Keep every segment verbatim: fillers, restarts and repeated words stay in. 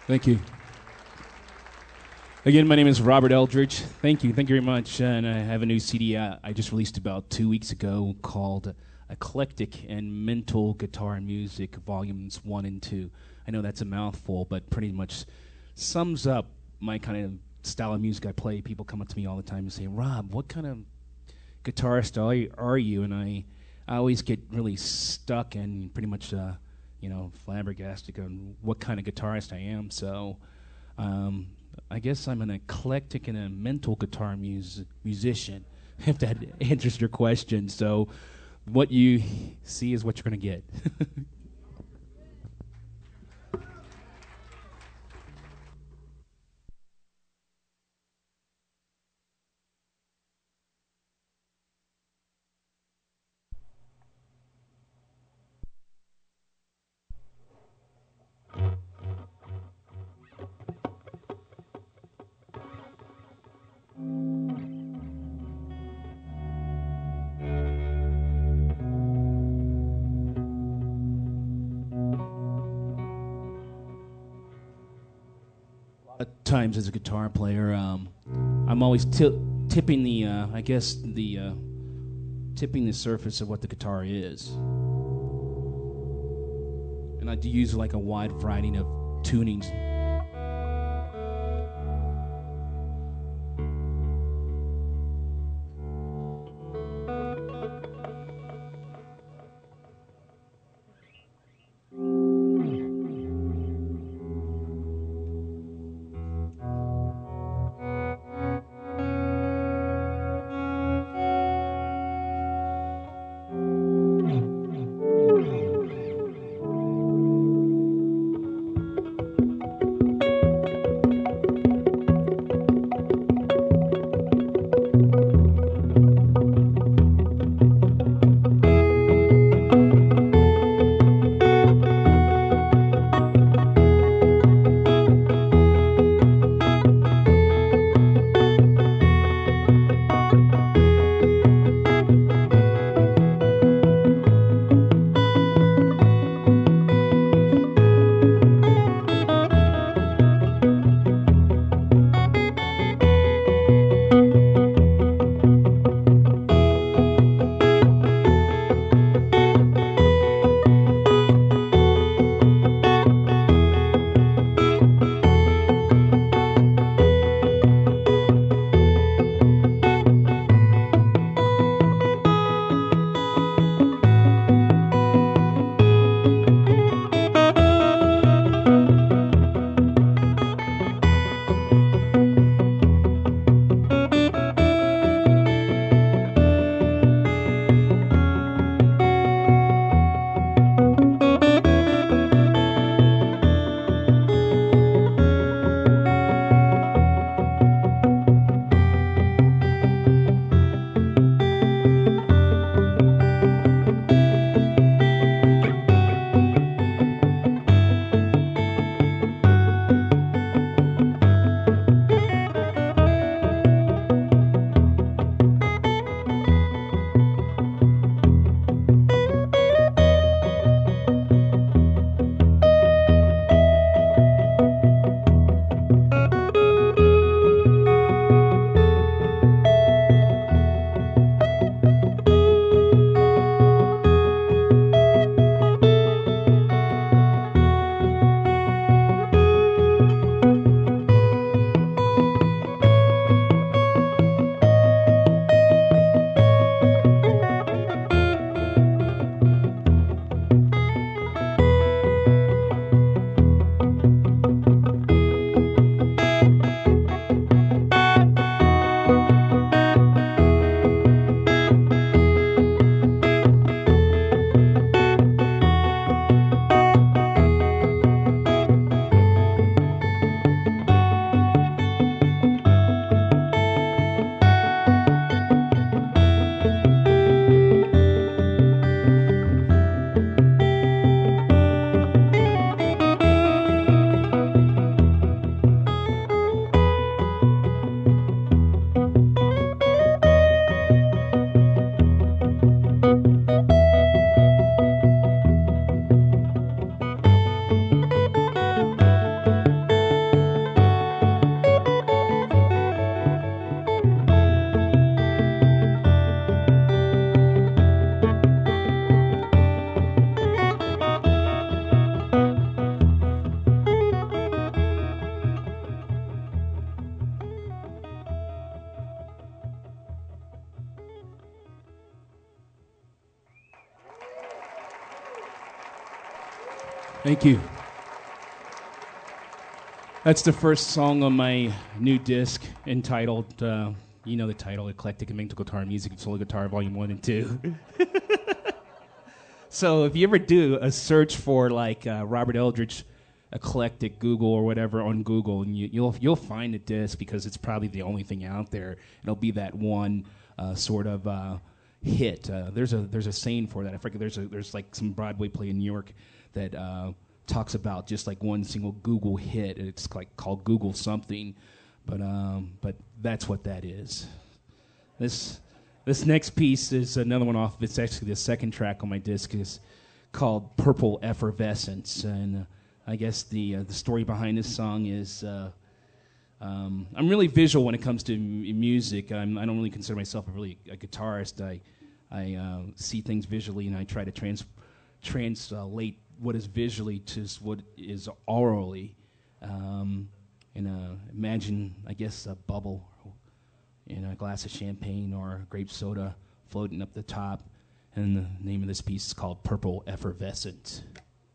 Thank you. Again, my name is Robert Eldridge. Thank you. Thank you very much. Uh, and I have a new C D I, I just released about two weeks ago called Eclectic and Mental Guitar and Music, Volumes one and two. I know that's a mouthful, but pretty much sums up my kind of style of music I play. People come up to me all the time and say, Rob, what kind of guitarist are you? Are you? And I, I always get really stuck and pretty much, uh, you know, flabbergasted on what kind of guitarist I am. So um, I guess I'm an eclectic and a mental guitar mus- musician, if that answers your question. So what you see is what you're going to get. At times as a guitar player, um, I'm always ti- tipping the, uh, I guess, the uh, tipping the surface of what the guitar is. And I do use like a wide variety of tunings. Thank you. That's the first song on my new disc entitled, uh, you know the title, Eclectic and Mental Guitar Music and Solo Guitar Volume one and two. So if you ever do a search for like uh, Robert Eldridge Eclectic Google or whatever on Google, and you, you'll you'll find the disc because it's probably the only thing out there. It'll be that one uh, sort of uh, hit. Uh, there's a there's a saying for that. I forget. There's a there's like some Broadway play in New York that uh, talks about just like one single Google hit. It's like called Google something, but um, but that's what that is. This this next piece is another one off. It's actually the second track on my disc. Is called Purple Effervescence, and uh, I guess the uh, the story behind this song is uh, um, I'm really visual when it comes to m- music. I'm, I don't really consider myself a really a guitarist. I I uh, see things visually and I try to trans translate what is visually to what is orally. Um, and uh, imagine, I guess, a bubble in a glass of champagne or grape soda floating up the top. And the name of this piece is called Purple Effervescent.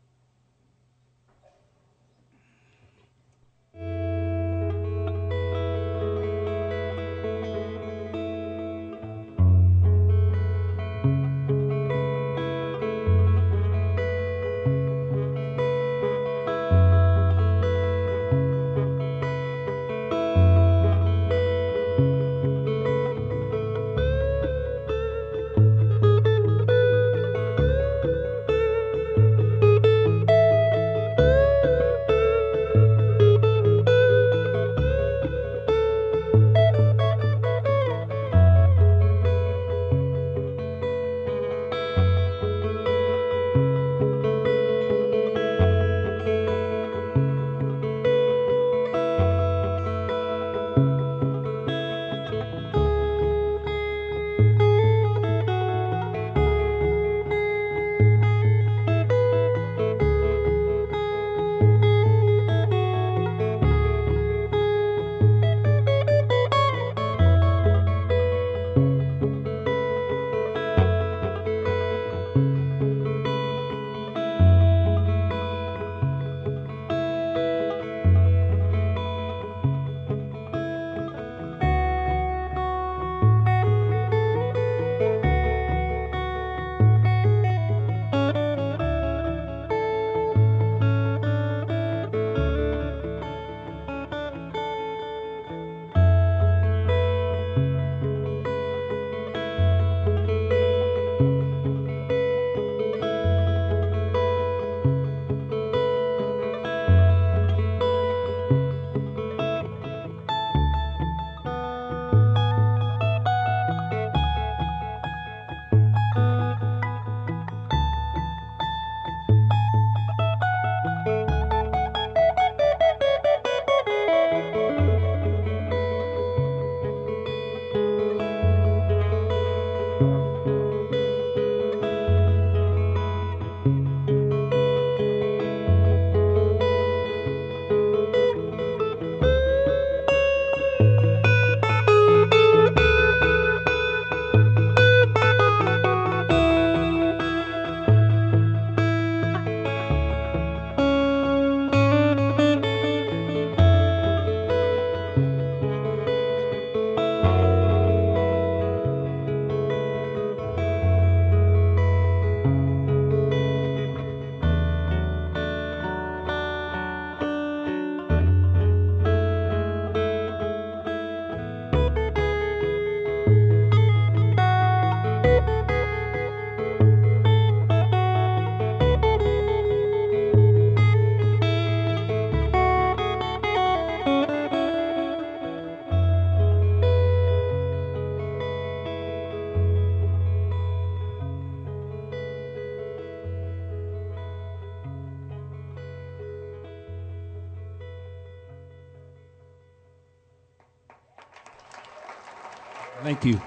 Thank you.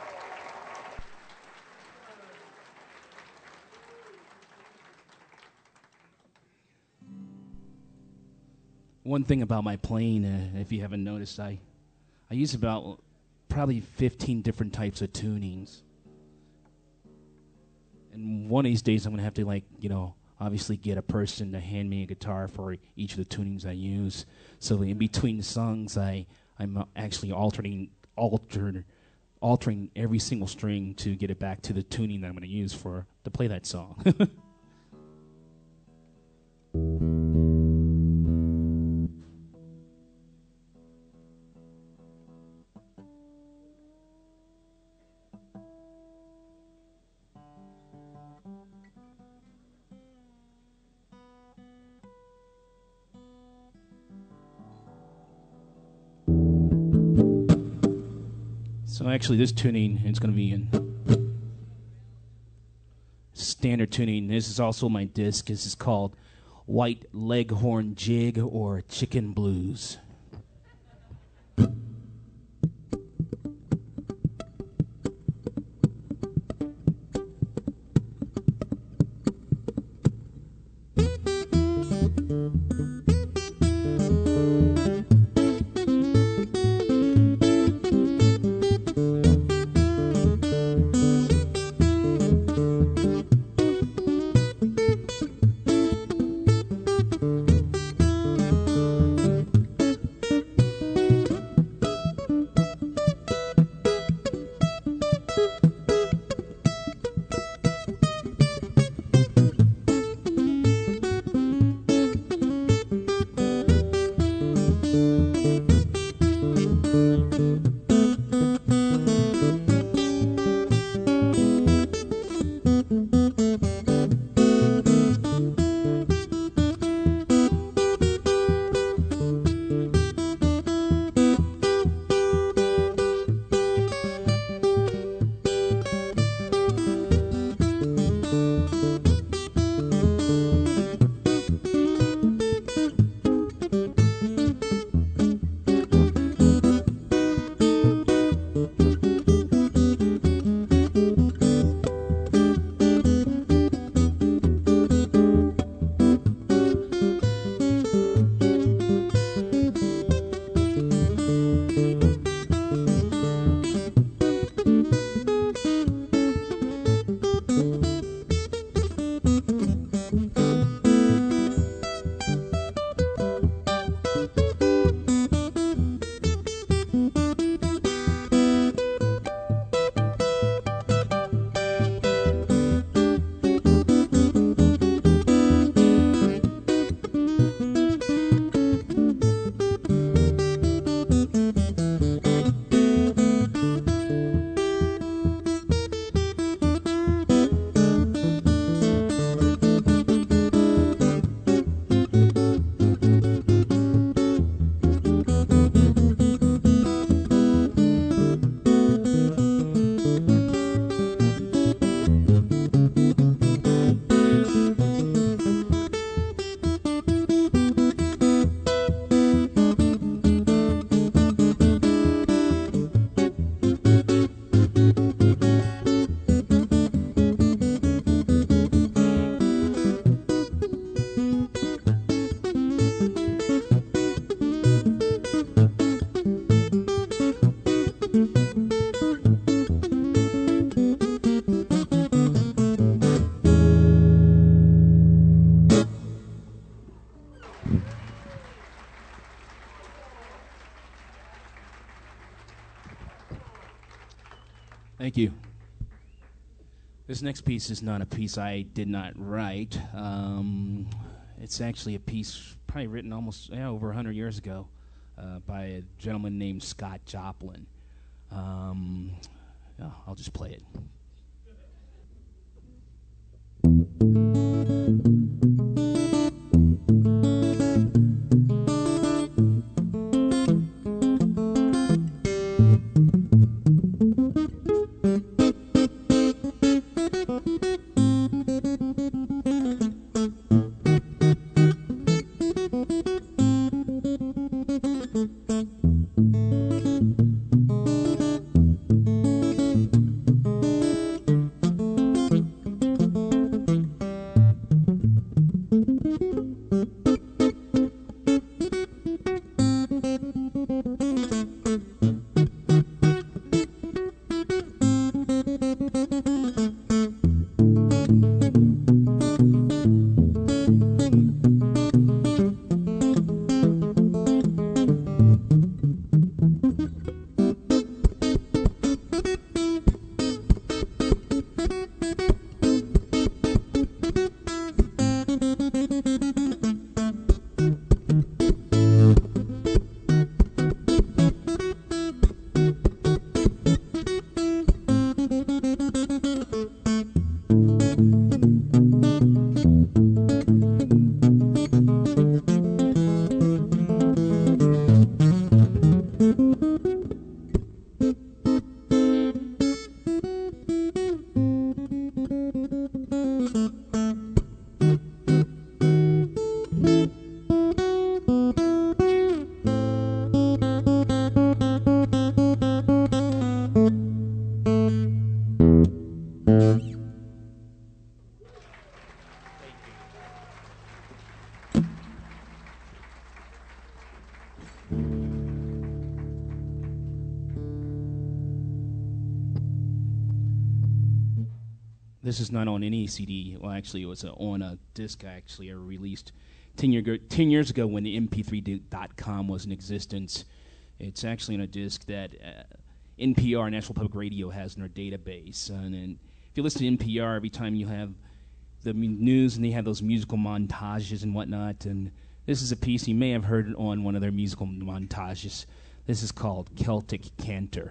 One thing about my playing, uh, if you haven't noticed, I, I use about probably fifteen different types of tunings. And one of these days I'm going to have to, like, you know, obviously get a person to hand me a guitar for each of the tunings I use. So in between songs, I I'm actually alternating alter, altering every single string to get it back to the tuning that I'm going to use for to play that song. So actually this tuning is going to be in standard tuning. This is also my disc. This is called White Leghorn Jig or Chicken Blues. Thank you. This next piece is not a piece I did not write. Um, it's actually a piece probably written almost yeah, over one hundred years ago uh, by a gentleman named Scott Joplin. Um, yeah, I'll just play it. this is not on any C D. Well, actually, it was uh, on a disc. I actually I released ten, year go- ten years ago when the M P three dot com was in existence. It's actually on a disc that uh, N P R, National Public Radio, has in their database. And, and if you listen to N P R, every time you have the m- news and they have those musical montages and whatnot. And this is a piece you may have heard on one of their musical montages. This is called Celtic Cantor.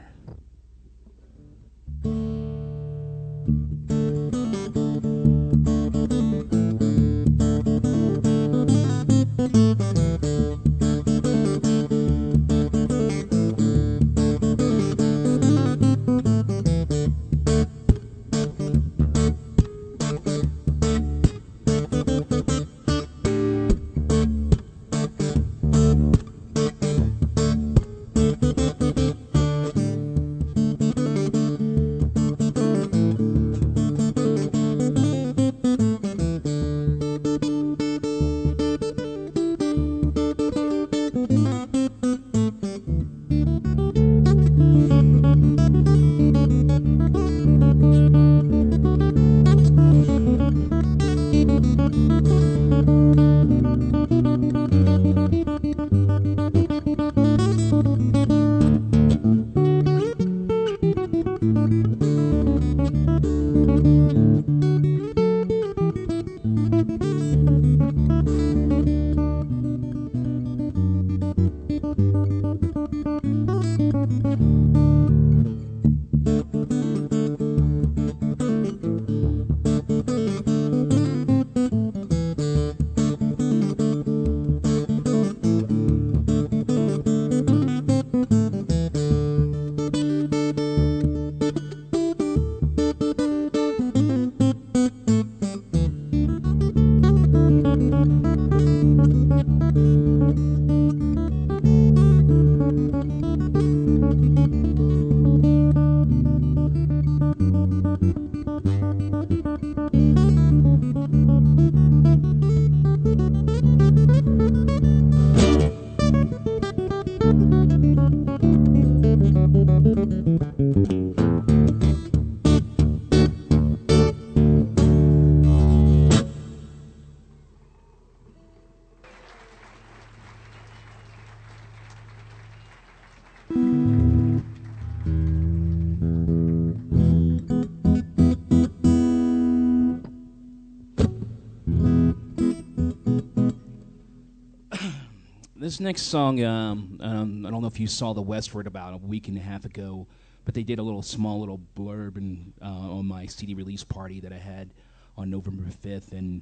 This next song, um, um, I don't know if you saw the Westward about a week and a half ago, but they did a little small little blurb and, uh, on my C D release party that I had on November fifth. And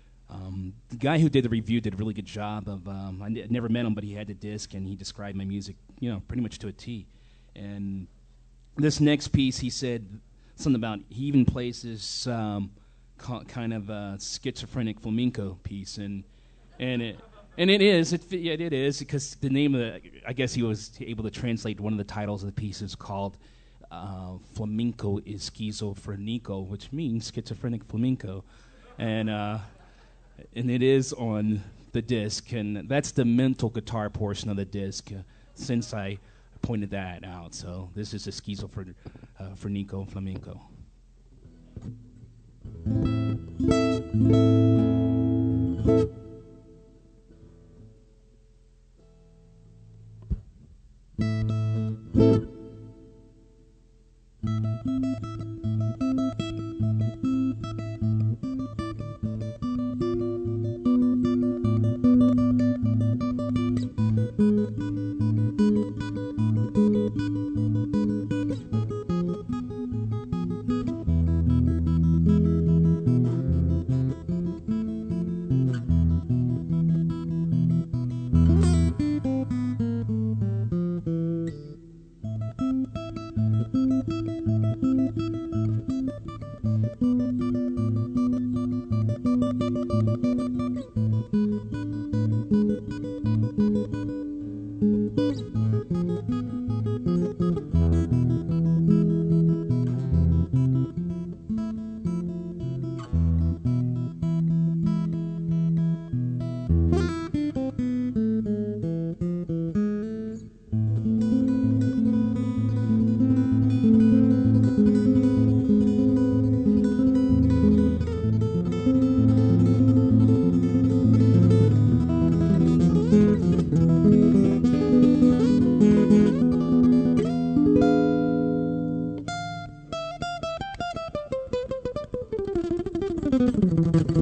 um, the guy who did the review did a really good job of, um, I n- never met him, but he had the disc and he described my music, you know, pretty much to a T. And this next piece, he said something about, he even plays this um, ca- kind of uh, schizophrenic flamenco piece. And, and it... And it is, it, yeah, it is, because the name of the, I guess he was able to translate one of the titles of the piece is called uh, Flamenco is Schizofrenico, which means schizophrenic flamenco. And uh, and it is on the disc, and that's the mental guitar portion of the disc, uh, since I pointed that out. So this is a schizophrenico uh, flamenco.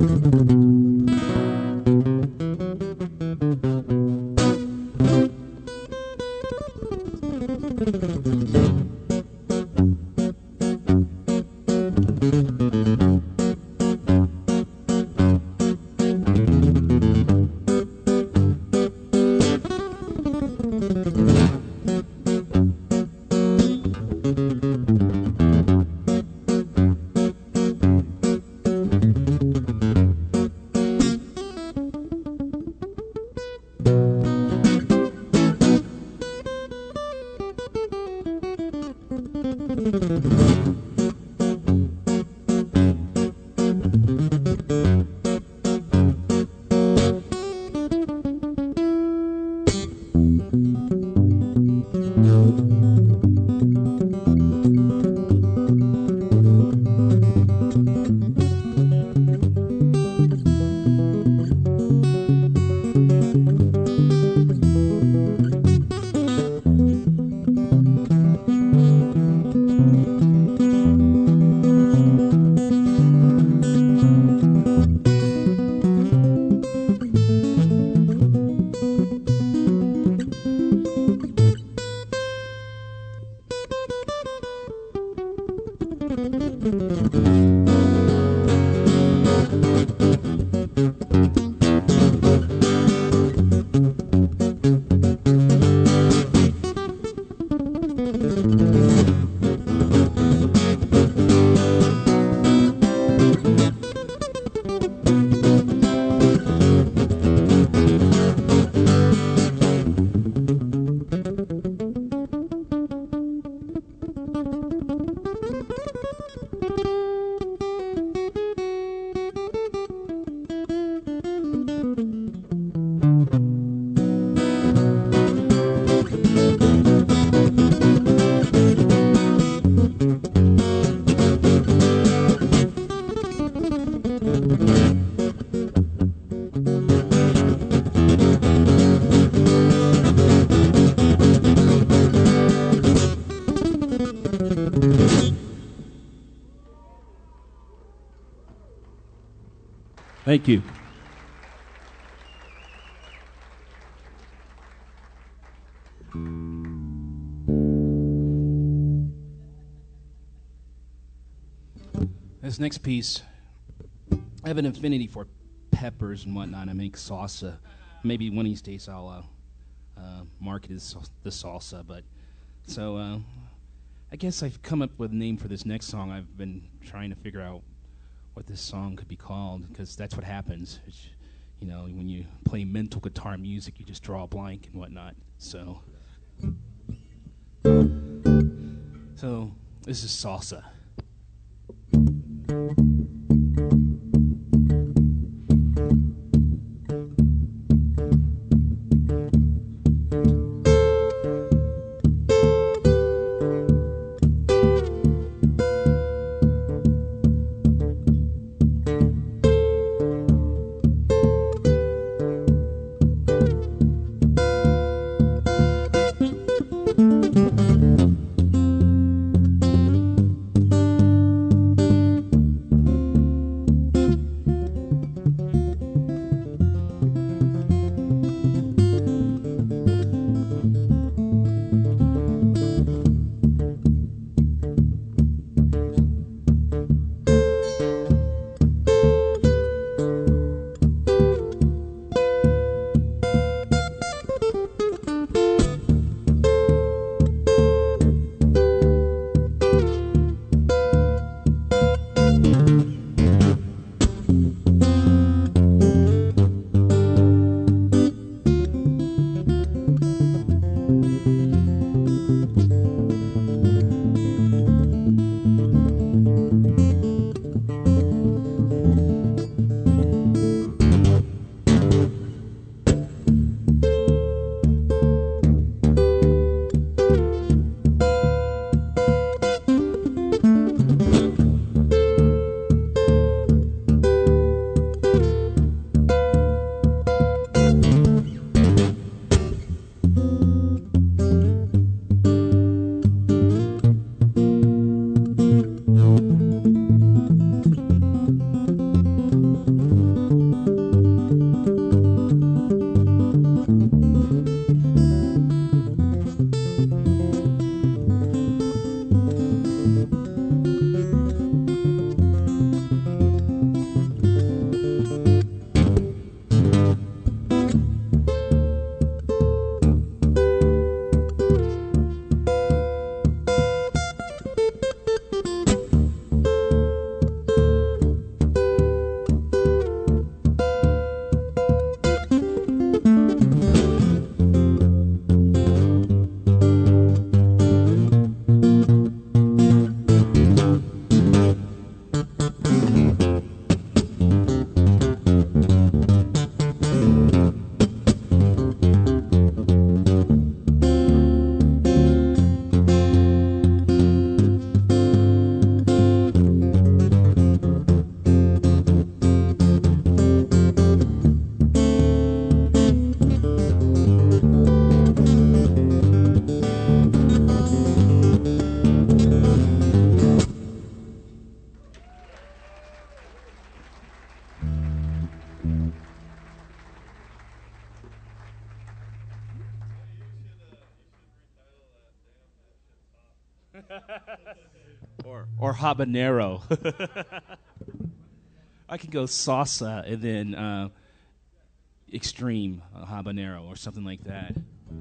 Thank you. This next piece, I have an affinity for peppers and whatnot. I make salsa. Maybe one of these days I'll uh, uh, market it as the salsa. But so uh, I guess I've come up with a name for this next song. I've been trying to figure out what this song could be called, because that's what happens. It's, you know, when you play mental guitar music, you just draw a blank and whatnot. So, so this is salsa. or or habanero. I could go salsa and then uh, extreme uh, habanero or something like that.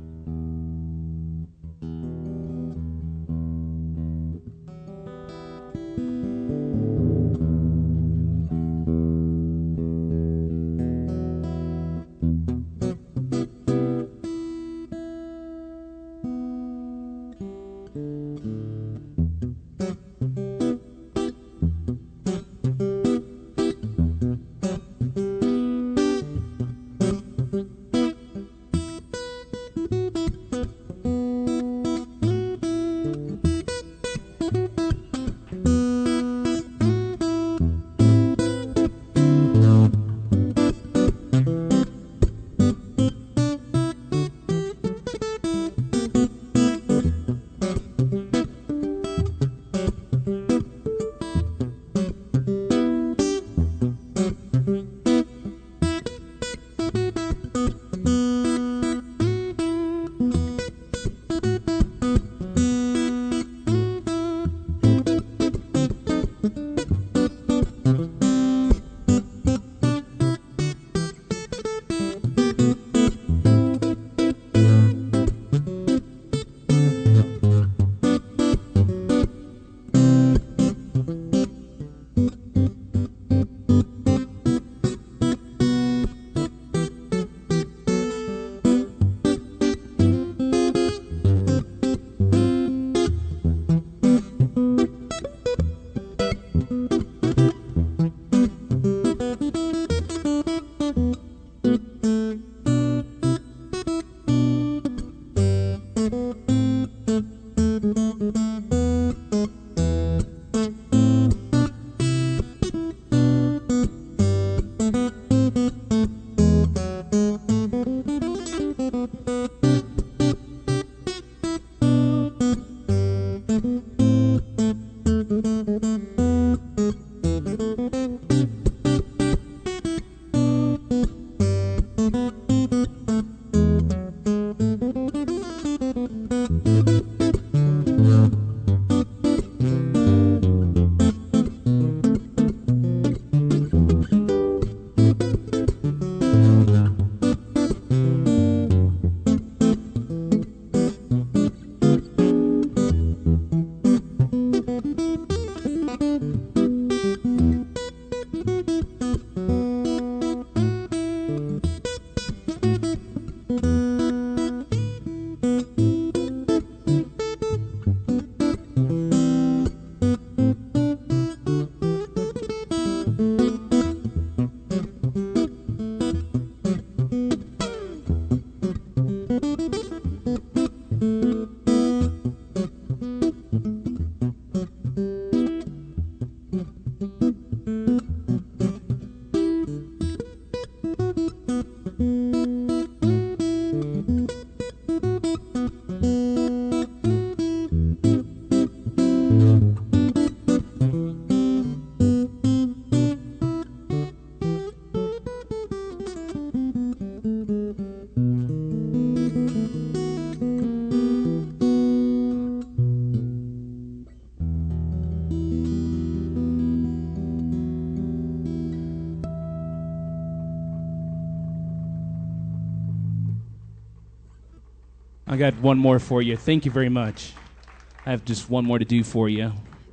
I got one more for you. Thank you very much. I have just one more to do for you.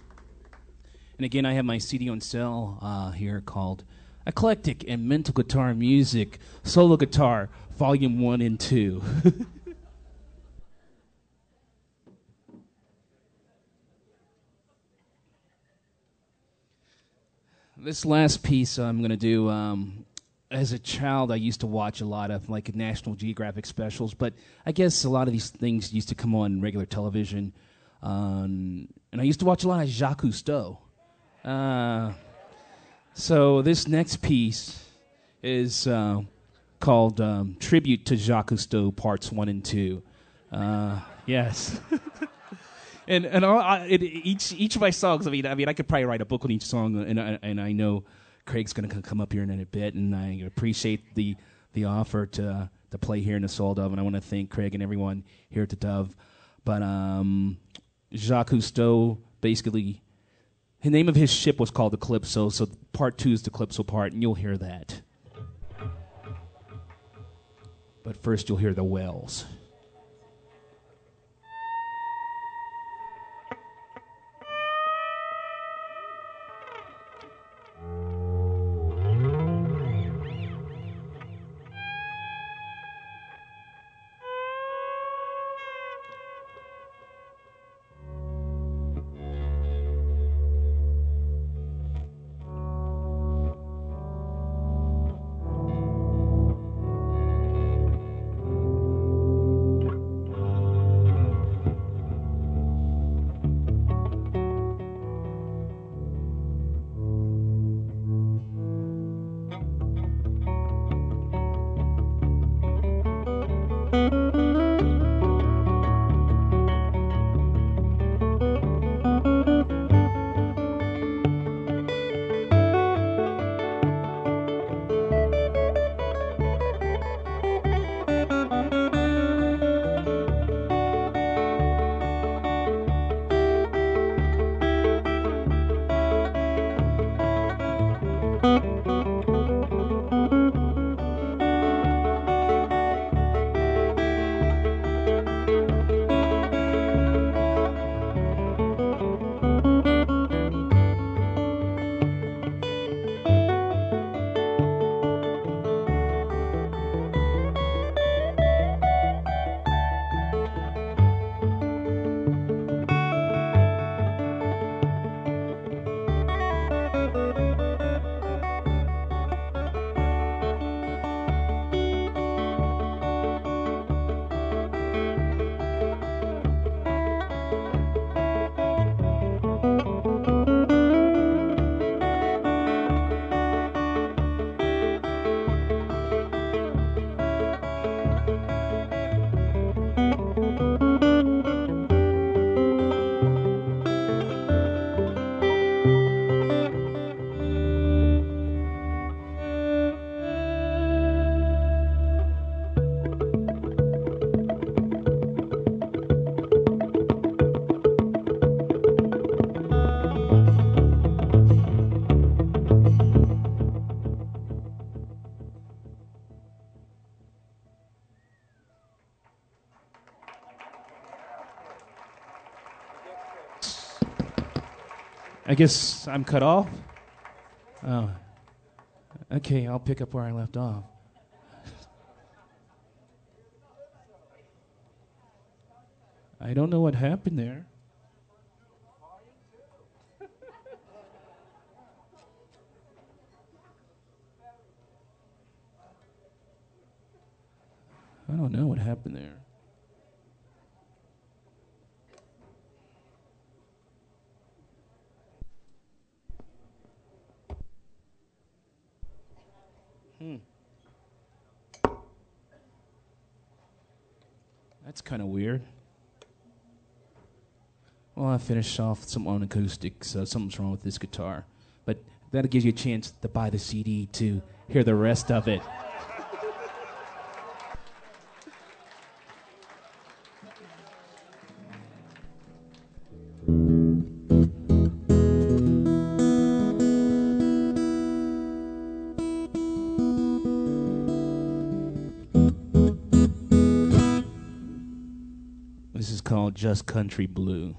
And again, I have my C D on sale uh, here called Eclectic and Mental Guitar Music, Solo Guitar, Volume one and two. This last piece I'm going to do, um, as a child, I used to watch a lot of like National Geographic specials, but I guess a lot of these things used to come on regular television. Um, and I used to watch a lot of Jacques Cousteau. Uh, so this next piece is uh, called um, Tribute to Jacques Cousteau, Parts one and two. Uh, yes. And and all, I, it, each each of my songs, I mean, I mean, I could probably write a book on each song, and I, and I know Craig's going to come up here in a bit, and I appreciate the the offer to to play here in the Soul Dove, and I want to thank Craig and everyone here at the Dove. But um, Jacques Cousteau, basically, the name of his ship was called the Calypso, so part two is the Calypso part, and you'll hear that. But first, you'll hear the Wells. I guess I'm cut off? Oh. Okay, I'll pick up where I left off. I don't know what happened there. I don't know what happened there. Hmm. That's kind of weird. Well, I finished off some on acoustic, so something's wrong with this guitar. But that'll give you a chance to buy the C D to hear the rest of it. This is called Just Country Blue.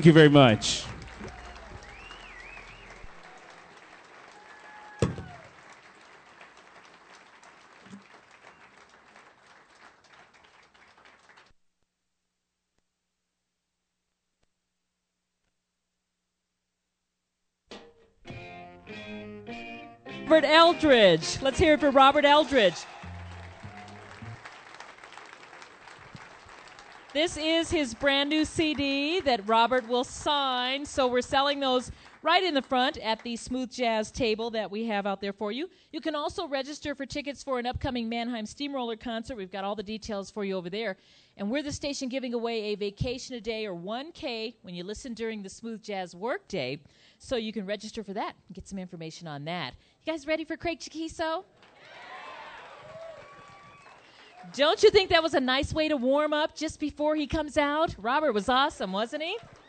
Thank you very much. Robert Eldridge. Let's hear it for Robert Eldridge. This is his brand new C D that Robert will sign. So we're selling those right in the front at the Smooth Jazz table that we have out there for you. You can also register for tickets for an upcoming Mannheim Steamroller concert. We've got all the details for you over there. And we're the station giving away a vacation a day or one K when you listen during the Smooth Jazz Workday. So you can register for that and get some information on that. You guys ready for Craig Chaquico? Don't you think that was a nice way to warm up just before he comes out? Robert was awesome, wasn't he?